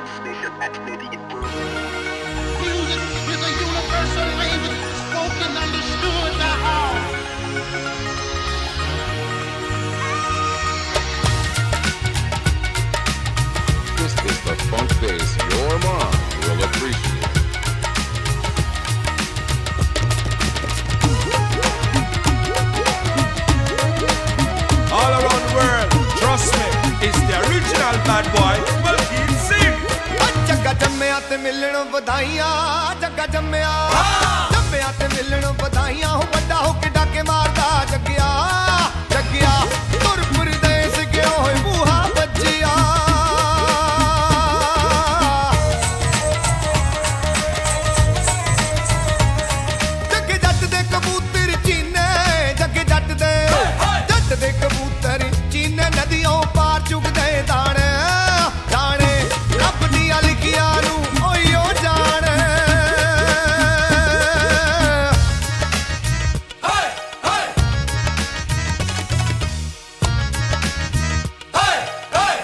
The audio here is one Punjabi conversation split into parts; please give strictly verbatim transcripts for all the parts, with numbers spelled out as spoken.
is a universal language spoken, understood by all. This is the funk bass your mom will appreciate. All around the world, trust me, it's the original bad boy, Malkin Singh. Jagga ਜੰਮਿਆ ਤੇ ਮਿਲਣ ਵਧਾਈਆਂ ਜੱਗਾ ਜੰਮਿਆ ਜੰਮਿਆ ਤੇ ਮਿਲਣ ਵਧਾਈਆਂ ਹੋ ਵੱਡਾ ਹੋ ਕੇ ਡਾਕੇ ਮਾਰਦਾ ਜੱਗਿਆ ਜੱਗਿਆ ਤੁਰ ਪਰਦੇਸ ਗਿਆ ਹੋਏ ਬੂਹਾ ਵੱਜਿਆ ਜੱਗੇ ਜੱਟ ਦੇ ਕਬੂਤਰ ਚੀਨੇ ਜੱਗੇ ਜੱਟ ਦੇ ਜੱਟ ਦੇ ਕਬੂਤਰ ਚੀਨੇ ਨਦੀਆਂ ਪਾਰ ਚੁਗਦੇ ਦਾਣੇ ਦਾਣੇ ਰੱਬ ਦੀਆਂ ਲਿਖੀਆਂ ਨੂੰ ਓਯੋ ਜਾਣ ਹਾਏ ਹਾਏ ਹਾਏ ਹਾਏ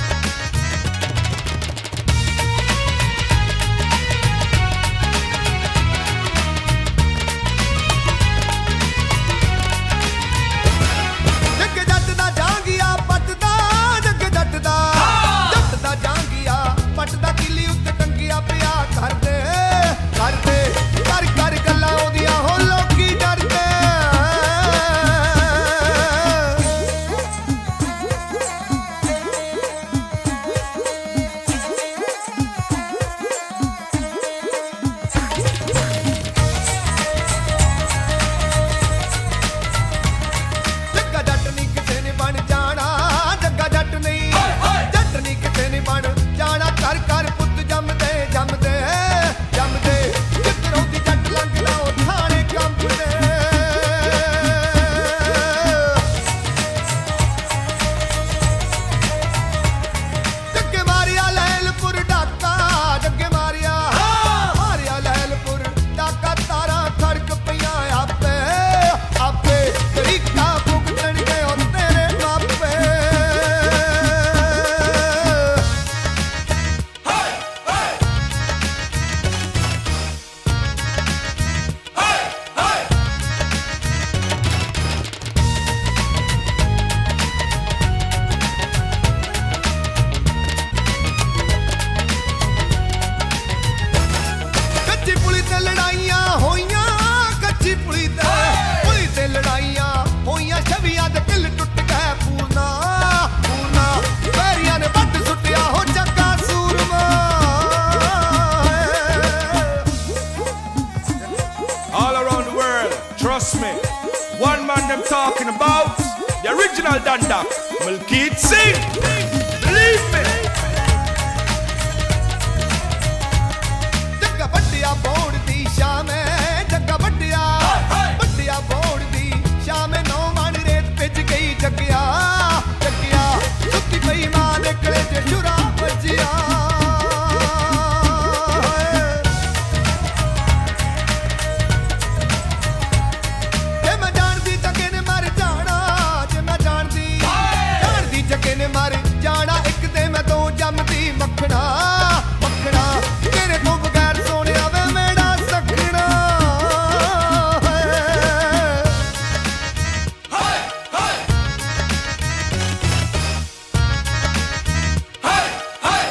ਜੱਗ ਜੱਟ ਦਾ ਜਾਂਗੀਆ ਪੱਟਦਾ ਜੱਗ ਜੱਟ ਦਾ ਜੱਟ ਦਾ ਜਾਂਗੀਆ ਪੱਟਦਾ ਕਿਲੀ ਉੱਤੇ ਟੰਗਿਆ ਪਿਆ ਕਰਦੇ ਕਰਦੇ ਕਰ ਕਰ ਗੱਲਾਂ ਉਹਦੀਆਂ ਹੋ ਲੋਕੀ ਡਰਦੇ ਜੱਗਾ ਜੱਟ ਨਹੀਂ ਕਿਸੇ ਨੇ ਬਣ ਜਾਣਾ ਜੱਗਾ ਜੱਟ ਨਹੀਂ ਜੱਟ ਨਹੀਂ ਕਿਸੇ ਨੇ ਬਣ ਜਾਣਾ ਕਰ ਕਰ ਪੁੱਤ ਜੰਮਦੇ ਜੰਮਦੇ ਜੰਮਦੇ ਜਿੱਧਰੋਂ ਦੀ ਜੱਟ ਲੰਘਦਾ ਉਹ ਥਾਣੇ ਕੰਬਦੇ ਜੱਗੇ ਮਾਰਿਆ ਲੈਲਪੁਰ ਡਾਕਾ ਜੱਗੇ ਮਾਰਿਆ ਮਾਰਿਆ ਲੈਲਪੁਰ ਡਾਕਾ ਤਾਰਾ ਖੜਕ ਪਈਆਂ ਆਪੇ ਆਪੇ ਤਰੀਕਾ ਭੁਗਤਣਗੇ ਉਹ ਤੇਰੇ ਮਾਪੇ ਹਾਏ ਹਾਏ ਹਾਏ ਹਾਏ ਕੱਚੀ ਪੁਲੀ ਤੇ ਲੜਾਈਆਂ ਹੋਈਆਂ ਕੱਚੀ ਪੁਲੀ ਤੇ ਪੁਲੀ ਤੇ ਲੜਾਈਆਂ ਹੋਈਆਂ ਛਵੀਆਂ ਦੇ ਕਿੱਲ ਟੁੱਟ ਗਏ ਪੂਰਨਾ ਪੂਰਨਾ ਵੈਰੀਆਂ ਨੇ ਵੱਟ ਸੁੱਟਿਆ ਹੋ ਜੱਗਾ ਸੂਰਮਾ All around the world, trust me. One man them talking about the original Dandak, Malkin Singh. Believe me. Jagga ਵੱਡਿਆ ਬੋੜ ਦੀ ਸ਼ਾਮੇ ਜੱਗਾ ਵੱਡਿਆ ਵੱਡਿਆ ਬੋੜ ਦੀ ਸ਼ਾਮੇ ਨੌ ਮਣ ਰੇਤ ਭਿੱਜ ਗਈ ਜੱਗਿਆ ਜੱਗਿਆ ਸੁੱਤੀ ਪਈ ਮਾਂ ਦੇ ਕਲੇ ਚ ਛੁਰਾ ਵੱਜਿਆ ਜੇ ਮੈਂ ਜਾਣਦੀ ਜੱਗੇ ਨੇ ਮਰ ਜਾਣਾ ਜੇ ਮੈਂ ਜਾਣਦੀ ਜਾਣਦੀ ਜੱਗੇ ਨੇ ਮਰ ਜਾਣਾ ਇੱਕ ਤੇ ਮੈਂ ਦੋ ਜੰਮਦੀ ਮੱਖਣਾ ਮੱਖਣਾ ਤੇਰੇ ਤੋਂ ਬਗੈਰ ਸੋਹਣਿਆ ਵੇ ਮੇਰਾ ਸਖਣਾ ਹਾਏ ਹਾਏ ਹਾਏ ਹਾਏ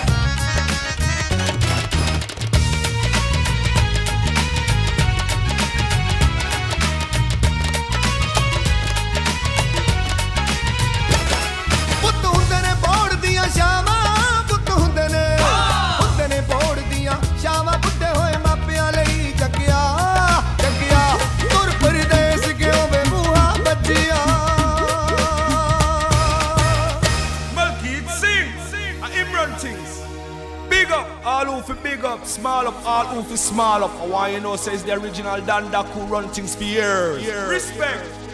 ਪੁੱਤ ਹੁੰਦੇ ਨੇ ਬੋੜ ਦੀਆਂ ਸ਼ਾਮਾਂ ਪੁੱਤ ਹੁੰਦੇ ਨੇ ਹੁੰਦੇ ਨੇ ਬੋੜ ਦੀਆਂ ਸ਼ਾਮਾਂ ਬੁੱਢੇ ਹੋਏ ਮਾਪਿਆਂ ਲਈ ਜੱਗਿਆ ਜੱਗਿਆ ਤੁਰ ਪਰਦੇਸ ਗਿਓ ਵੇ ਬੂਹਾ ਵੱਜਿਆ Malkin Singh. And Imran things. Big up, all who fi big up, small up, all who fi small up. I want you know says the original Dandak who run things for years. Respect.